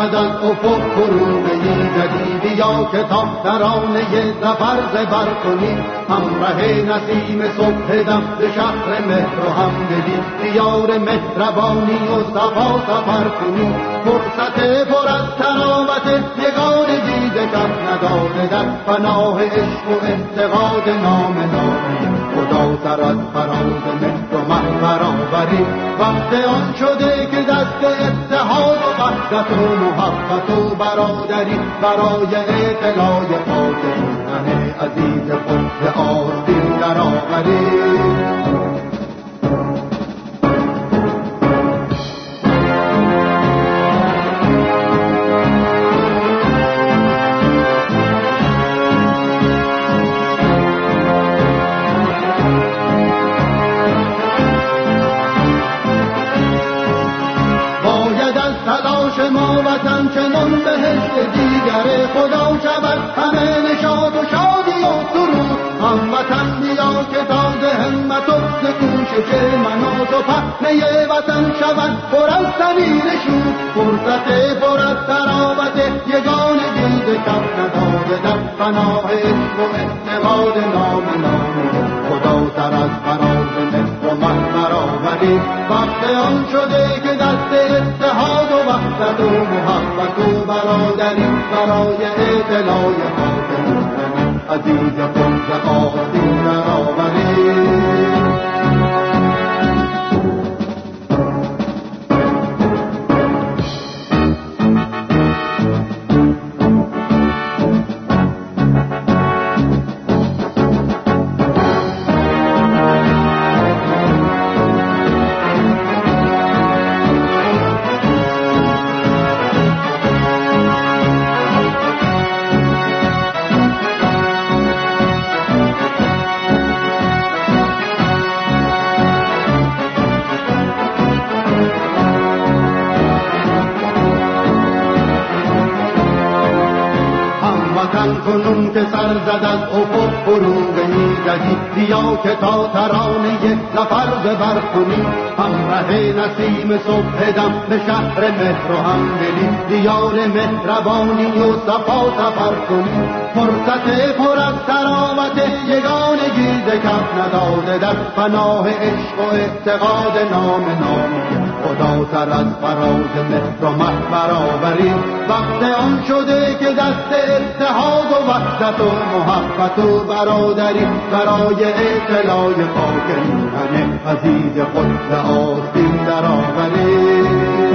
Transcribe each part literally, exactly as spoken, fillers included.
شود از افق فروغی جدیدی، یا که تا ترانه ظفر زبر کنی همراه نسیم صبح دم ز شهر مهر و همدلی، دیار مهربانی و صفا سفر کنی. فرصت پر از تراوت یگانگی ز کف نداده در پناه عشق و اعتقاد نام نامی خدا سر از فراز مهر و مه برآوری. وقت آن شده که دست اتحاد و وحدت و محبت و برادری برای اطلاع پاک میهن عزیز خود به آستین درآوری. چنان بهشت دیگر خدا شود همه نشاط و شادی و سرود. هموطن بیا که تازه همت و ز کوشش من و تو پهنه وطن شود پر از سمین شور. فرصت پر از تراوت یگانگی ز کف نداده در پناه عشق و اعتقاد نام نامی خدا سر از فراز مهر و مه برآوری. وقت آن شده که دست اتحاد و وحدت و محبت و برادری برای اطلاع پاک میهن عزیز خود به آستین درآوری. کنون که سر زد از افق فروغی جدید، یا که تا ترانه ظفر ببر کنی همراه نسیم صبح دم به شهر مهر و همدلی، دیار مهربانی و صفا سفر کنی. فرصت پر از تراوت یگانگی ز کف نداده در پناه عشق و اعتقاد نام نامی خدا سر از فراز مهر و مه برآوری. وقت آن شده که دست اتحاد و وحدت و محبت و برادری برای اطلاع پاک میهن عزیز خود به آستین درآوری.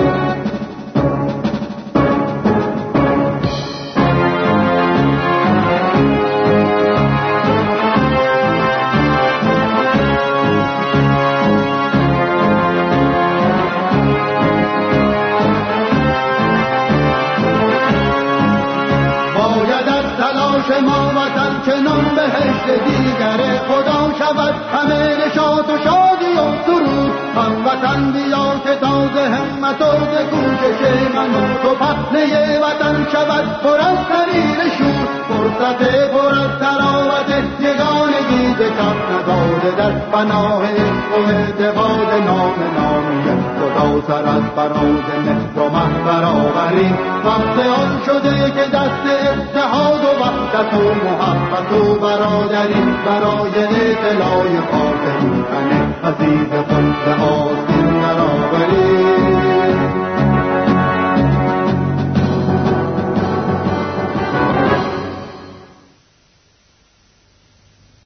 ما وطن چنان بهشت دیگر خدا شود همه نشاط و شادی و سرود. هموطن بیا که تازه همت و ز کوشش من و تو پهنه وطن شود پر از سریر شور. فرصت پر از تراوت یگانگی ز کف نداده در پناه عشق و اعتقاد نام نامی خدا سر از فراز مهر و مه برآوری. وقت آن شده که دست اتحاد و وحدت و محبت و برادری برای اطلاع پاک میهن عزیز خود به